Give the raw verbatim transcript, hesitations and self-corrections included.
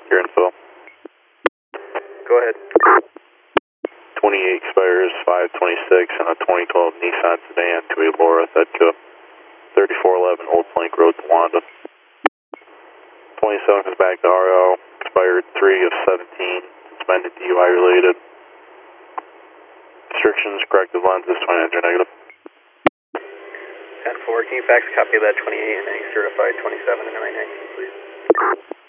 Your info. Go ahead. twenty-eight expires five twenty-six on a twenty twelve Nissan sedan to a Laura Thedco. thirty-four eleven Old Plank Road, Towanda. twenty-seven comes back to R L. Expired three of seventeen. Suspended D U I related. Restrictions, corrective lenses, twenty-nine are negative. ten four, can you fax a copy of that twenty-eight and any certified twenty-seven and nine nineteen, please?